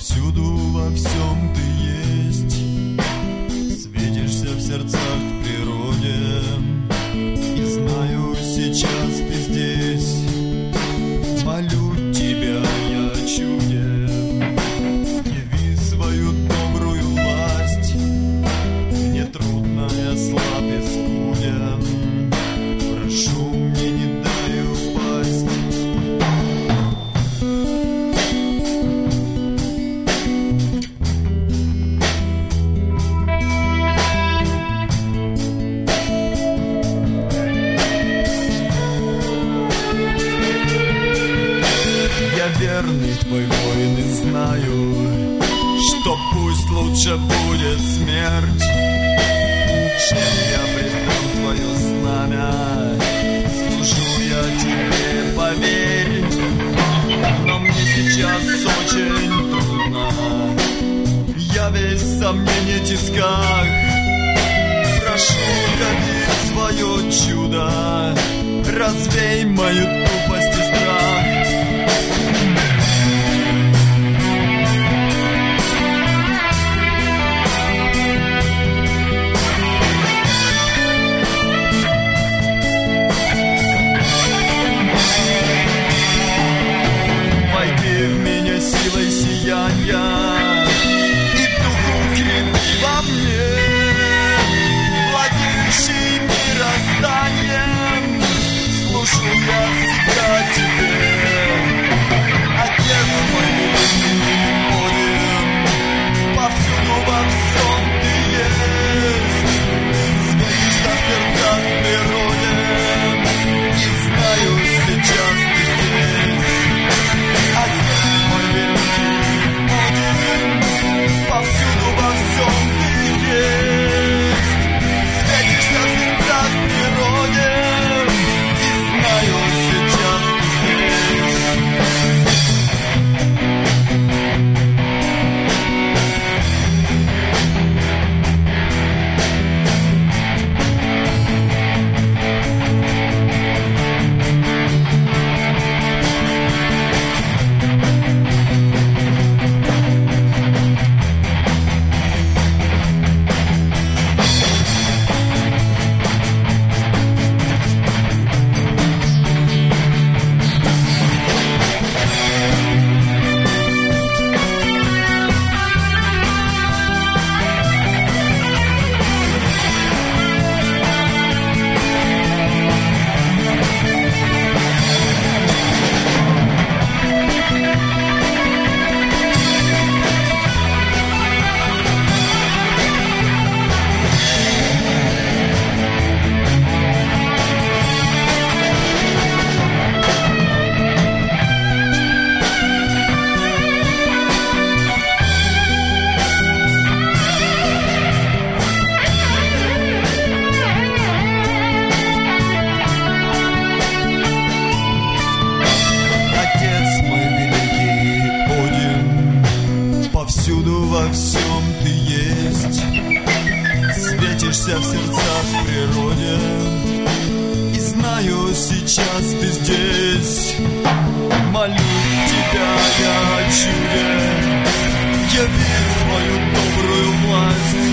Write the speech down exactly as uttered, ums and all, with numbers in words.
Повсюду во всем ты есть, светишься в сердцах в природе. И знаю, сейчас ты здесь, молю тебя я о чуде. Яви свою добрую власть, мне трудно, я слаб и скуден. Прошу, мне не дай упасть. Верный твой воин и знаю, что пусть лучше будет смерть, чем я предам твое знамя. Служу я тебе, поверь, но мне сейчас очень трудно. Я весь в сомнении тисках. Прошу, яви свое чудо, развей мою тупость и страх. Силой сияния и духу крепи во мне, владеющий мирозданием. Служу я всегда тебе, Отец мой великий Один, повсюду во всем ты есть, светишься в сердцах природе, и знаю, сейчас ты здесь. Отец мой великий Один, повсюду во всем ты есть, светишься в сердцах природе, и знаю, сейчас ты здесь. Во всем ты есть, светишься в сердцах в природе, и знаю, сейчас ты здесь. Молю тебя я о чуде, яви свою добрую власть.